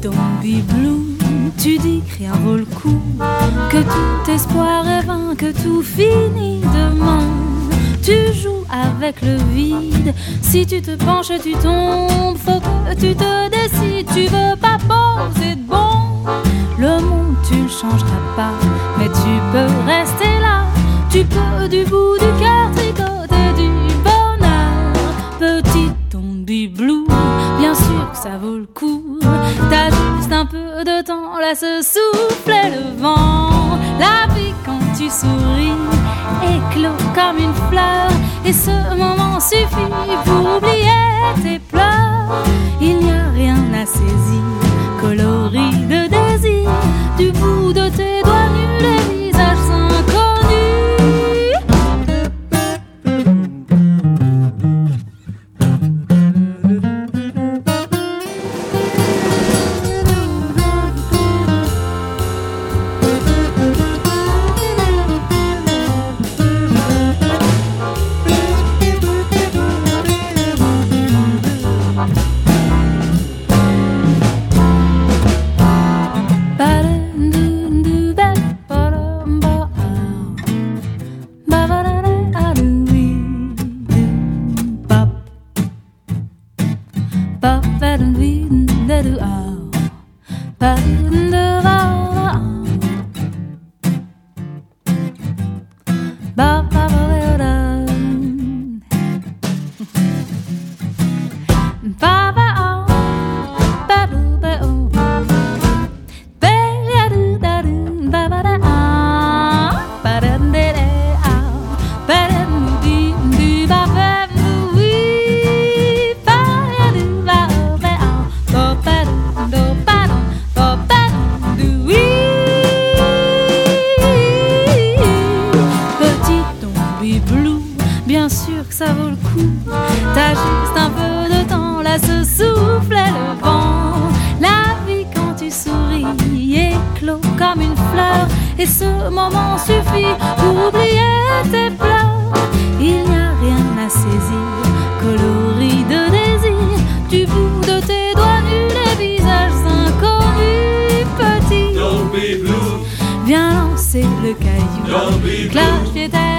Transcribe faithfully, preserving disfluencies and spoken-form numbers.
don't be blue. Tu dis que rien vaut le coup, que tout espoir est vain, que tout finit demain. Tu joues avec le vide, si tu te penches tu tombes. Faut que tu te décides, tu veux pas poser de bon. Le monde tu le changeras pas, mais tu peux rester là. Tu peux du bout du cœur tricoter du bonheur. Petit don't be blue, bien sûr que ça vaut le coup. T'as juste un peu de temps, laisse souffler le vent. La vie quand tu souris éclot comme une fleur, et ce moment suffit pour oublier tes pleurs. Il n'y a rien à saisir, coloris de désir, du bout de tes doigts nus les visages inconnus. Et ce moment suffit pour oublier tes pleurs. Il n'y a rien à saisir, coloris de désir, du bout de tes doigts nus les visages inconnus. Petit, don't be blue. Viens lancer le caillou, Don't be blue. clash tes